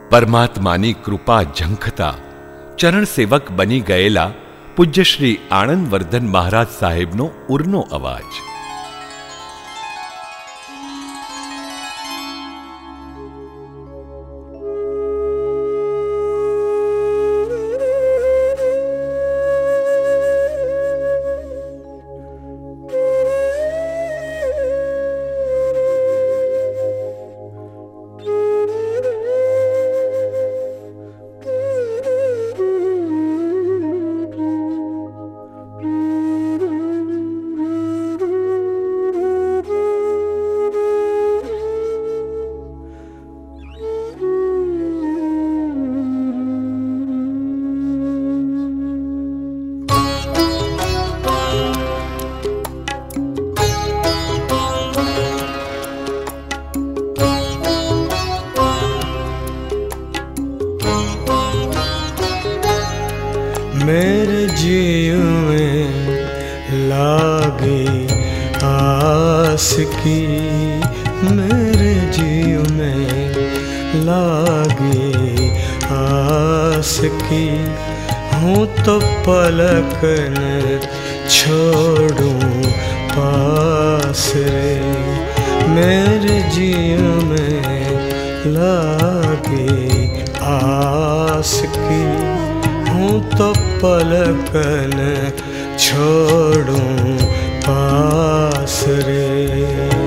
परमात्मानी कृपा झंखता चरण सेवक बनी गयेला पूज्य श्री आनंद वर्धन महाराज साहेबनो उरनो अवाज। मेरे जीव में लागे आस की, मेरे जीव में लागे आस की, हूँ तो पलक न छोड़ूं पास रे। मेरे जीव में लागे आस की, हूँ तो पलक न छोड़ूं पास रे।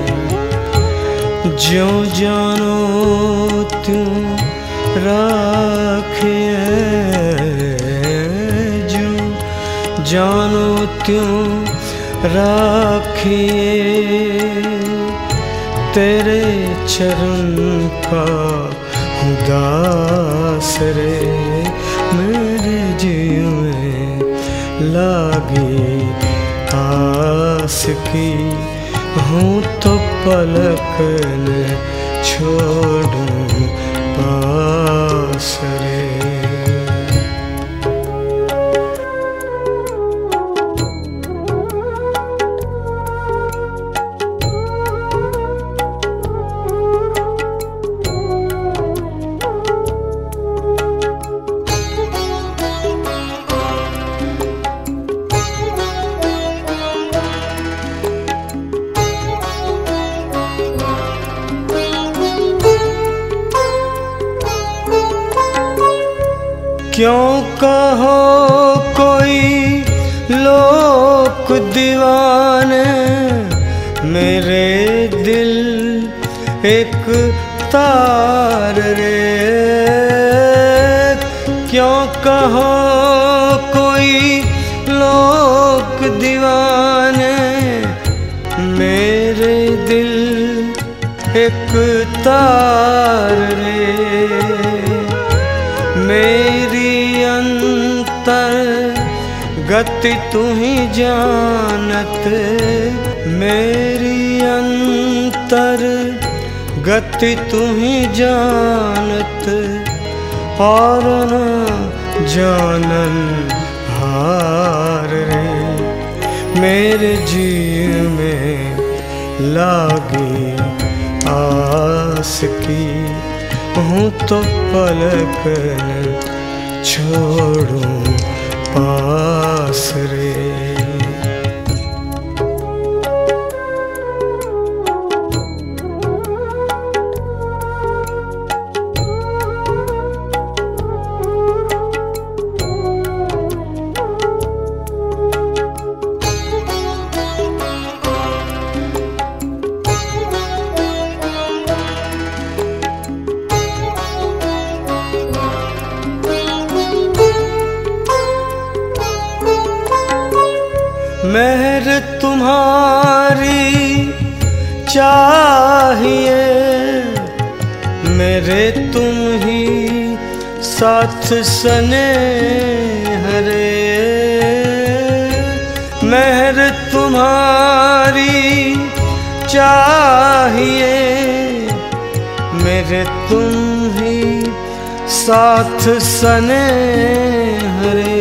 ज्यों जानो त्यों राखिए, ज्यों जानो त्यों राखिए, तेरे चरण का हूँ दास रे। मेरे जीव में लागे आस की, हूँ तो पलक न छोड़ूं पास रे। क्यों कहो कोई लोक दीवाने, मेरे दिल एक तार रे। क्यों कहो कोई लोक दीवाने, मेरे दिल एक तार रे। मेरी अंतर गति तू ही जानत, मेरी अंतर गति तू ही जानत, और न जानन हार रे। मेरे जीव में लागे आस की, हूँ तो पलक न छोड़ूं पास रे। मेहर तुम्हारी चाहिए, मेरे तुम ही साथ स्नेह रे। मेहर तुम्हारी चाहिए, मेरे तुम ही साथ स्नेह रे।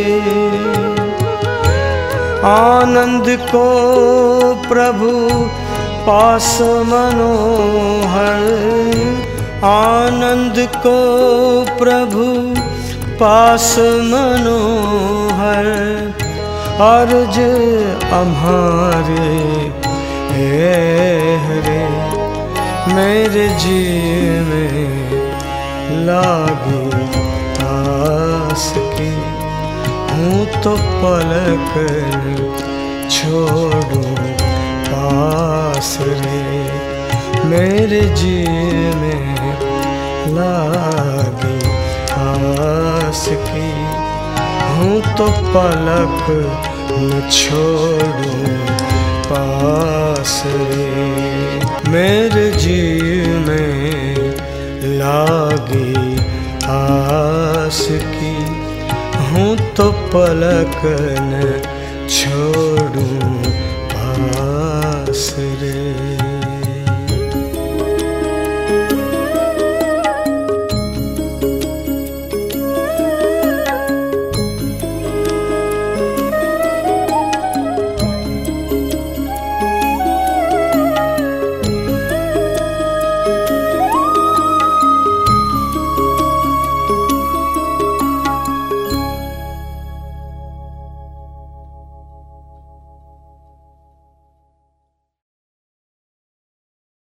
आनंद को प्रभु पास मनोहर, आनंद को प्रभु पास मनोहर, अर्ज हमारे हे हरे। मेरे जी में लागी आस की, हूँ तो पलक छोड़ूं पास रे। मेरे जी में लागी आस की, हूँ तो पलक न छोड़ूं पास रे। मेरे जी में लागी आस की, हूँ तो पलक न छोड़